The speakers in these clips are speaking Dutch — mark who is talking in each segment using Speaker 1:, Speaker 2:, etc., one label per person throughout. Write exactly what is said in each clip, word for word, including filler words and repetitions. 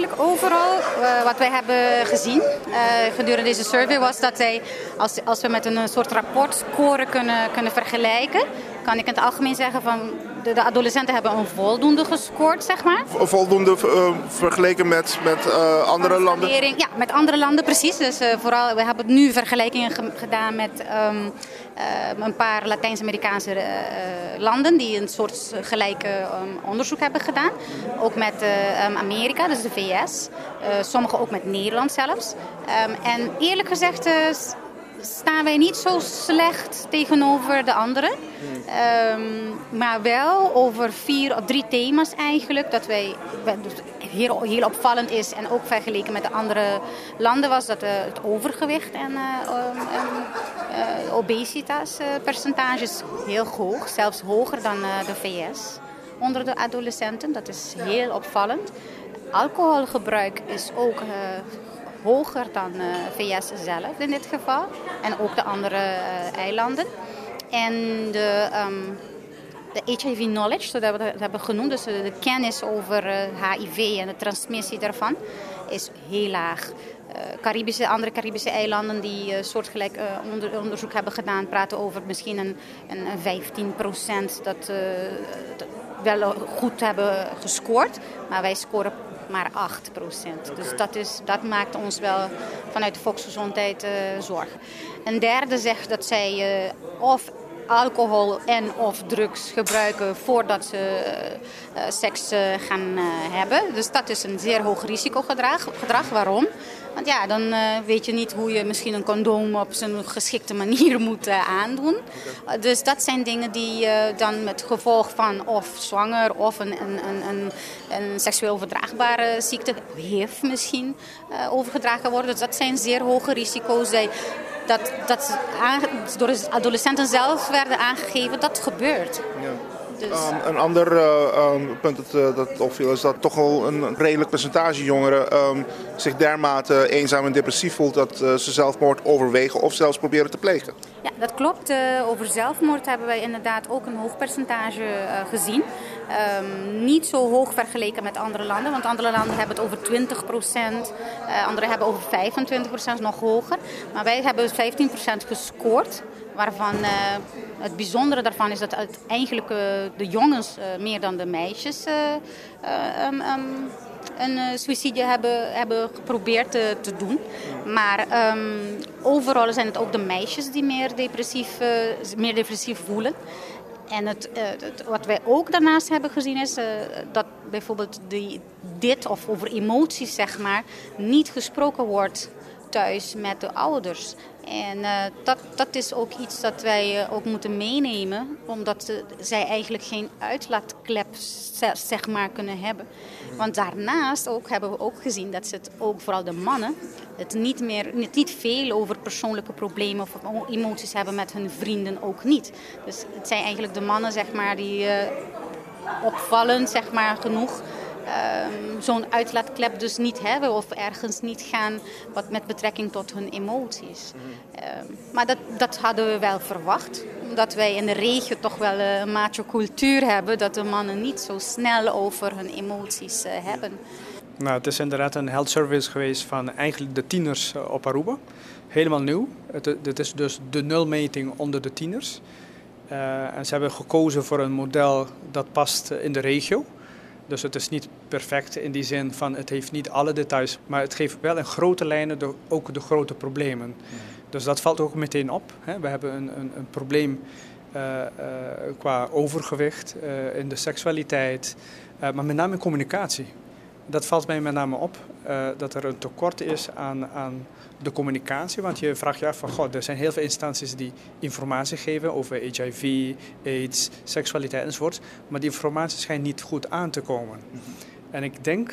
Speaker 1: Kijk, overal uh, wat wij hebben gezien uh, gedurende deze survey was dat wij, als, als we met een soort rapportscore kunnen, kunnen vergelijken, kan ik in het algemeen zeggen van de, de adolescenten hebben een voldoende gescoord, zeg maar.
Speaker 2: Voldoende uh, vergeleken met, met uh, andere landen?
Speaker 1: Ja, met andere landen, precies. Dus uh, vooral, we hebben nu vergelijkingen ge- gedaan met um, uh, een paar Latijns-Amerikaanse uh, landen die een soort gelijke um, onderzoek hebben gedaan. Ook met uh, um, Amerika, dus de V S. Uh, sommige ook met Nederland zelfs. Um, en eerlijk gezegd uh, staan wij niet zo slecht tegenover de anderen. Um, maar wel over vier of drie thema's eigenlijk. Dat wij heel, heel opvallend is en ook vergeleken met de andere landen was dat uh, het overgewicht en uh, um, uh, obesitas uh, percentages heel hoog. Zelfs hoger dan uh, de V S onder de adolescenten. Dat is heel opvallend. Alcoholgebruik is ook Uh, hoger dan uh, V S zelf in dit geval. En ook de andere uh, eilanden. En de, um, de H I V knowledge, zodat we dat hebben genoemd, dus de kennis over uh, H I V en de transmissie daarvan, is heel laag. Uh, Caribische, andere Caribische eilanden die uh, soortgelijk uh, onder, onderzoek hebben gedaan, praten over misschien een, een vijftien procent dat, uh, dat wel goed hebben gescoord. Maar wij scoren maar acht procent. Okay. Dus dat, is, dat maakt ons wel vanuit de volksgezondheid uh, zorgen. Een derde zegt dat zij uh, of alcohol en of drugs gebruiken voordat ze uh, uh, seks uh, gaan uh, hebben. Dus dat is een zeer hoog risicogedrag. Gedrag. Waarom? Want ja, dan uh, weet je niet hoe je misschien een condoom op zijn geschikte manier moet uh, aandoen. Okay. Uh, dus dat zijn dingen die uh, dan met gevolg van of zwanger of een, een, een, een, een seksueel overdraagbare ziekte, H I V misschien, uh, overgedragen worden. Dus dat zijn zeer hoge risico's. Die, dat, dat aan, door de adolescenten zelf werden aangegeven, dat gebeurt. Ja.
Speaker 2: Dus. Um, een ander uh, um, punt dat, uh, dat opviel is dat toch al een redelijk percentage jongeren um, zich dermate eenzaam en depressief voelt dat uh, ze zelfmoord overwegen of zelfs proberen te plegen.
Speaker 1: Ja, dat klopt. Uh, over zelfmoord hebben wij inderdaad ook een hoog percentage uh, gezien. Um, niet zo hoog vergeleken met andere landen, want andere landen hebben het over twintig procent, uh, andere hebben over vijfentwintig procent, nog hoger. Maar wij hebben vijftien procent gescoord. Waarvan uh, het bijzondere daarvan is dat het eigenlijk uh, de jongens uh, meer dan de meisjes uh, uh, um, um, een uh, suïcide hebben, hebben geprobeerd uh, te doen. Maar um, overal zijn het ook de meisjes die meer depressief, uh, meer depressief voelen. En het, uh, het, wat wij ook daarnaast hebben gezien is uh, dat bijvoorbeeld die, dit of over emoties zeg maar niet gesproken wordt thuis met de ouders. En uh, dat, dat is ook iets dat wij uh, ook moeten meenemen, omdat uh, zij eigenlijk geen uitlaatklep zeg maar, kunnen hebben. Want daarnaast ook, hebben we ook gezien dat ze het ook, vooral de mannen, het niet meer, niet veel over persoonlijke problemen of emoties hebben met hun vrienden ook niet. Dus het zijn eigenlijk de mannen zeg maar, die uh, opvallend zeg maar, genoeg Um, zo'n uitlaatklep dus niet hebben of ergens niet gaan wat met betrekking tot hun emoties. Um, maar dat, dat hadden we wel verwacht. Omdat wij in de regio toch wel een macho cultuur hebben dat de mannen niet zo snel over hun emoties uh, hebben.
Speaker 3: Nou, het is inderdaad een health service geweest van eigenlijk de tieners op Aruba. Helemaal nieuw. Het, het is dus de nulmeting onder de tieners. Uh, en ze hebben gekozen voor een model dat past in de regio. Dus het is niet perfect in die zin van het heeft niet alle details, maar het geeft wel in grote lijnen de, ook de grote problemen. Mm. Dus dat valt ook meteen op. Hè. We hebben een, een, een probleem uh, uh, qua overgewicht, uh, in de seksualiteit, uh, maar met name in communicatie. Dat valt mij met name op, uh, dat er een tekort is aan, aan de communicatie. Want je vraagt je af van, god, er zijn heel veel instanties die informatie geven over H I V, AIDS, seksualiteit enzovoort. Maar die informatie schijnt niet goed aan te komen. Mm-hmm. En ik denk,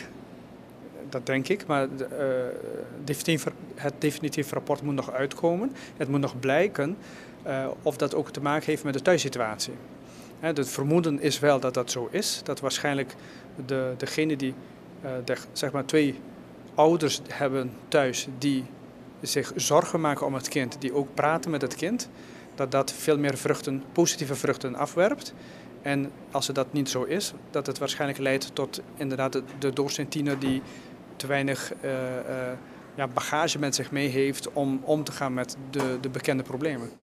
Speaker 3: dat denk ik, maar uh, definitief, het definitief rapport moet nog uitkomen. Het moet nog blijken uh, of dat ook te maken heeft met de thuissituatie. Het vermoeden is wel dat dat zo is. Dat waarschijnlijk de, degene die uh, de, zeg maar twee ouders hebben thuis die zich zorgen maken om het kind, die ook praten met het kind, dat dat veel meer vruchten, positieve vruchten afwerpt. En als het dat niet zo is, dat het waarschijnlijk leidt tot inderdaad de, de doorsnee tiener die te weinig uh, uh, ja, bagage met zich mee heeft om om te gaan met de, de bekende problemen.